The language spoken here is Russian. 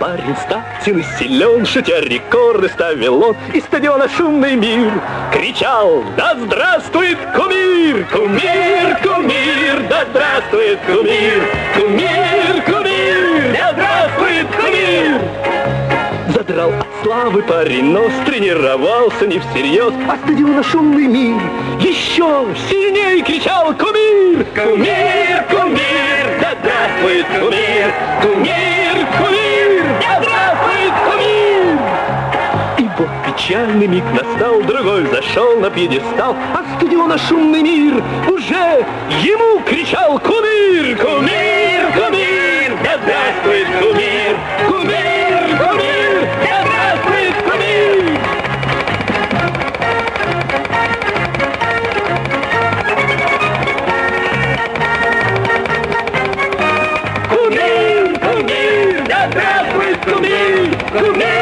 Парень статен и силен, шутя рекорды ставил он, и стадиона шумный мир кричал: да здравствует кумир! Кумир, кумир, да здравствует кумир! Кумир, кумир, да здравствует кумир! Задрал от славы парень нос, тренировался не всерьез, а стадиона шумный мир еще сильней кричал: кумир! Кумир, кумир, да здравствует кумир! Кумир, кумир, да здравствует кумир! И вот печальный миг настал, другой зашел на пьедестал, а стадиона шумный мир уже ему кричал: кумир! Кумир, кумир, да здравствует кумир! Кумир, кумир, да здравствует кумир! Кумир, кумир, да здравствует кумир! Кумир!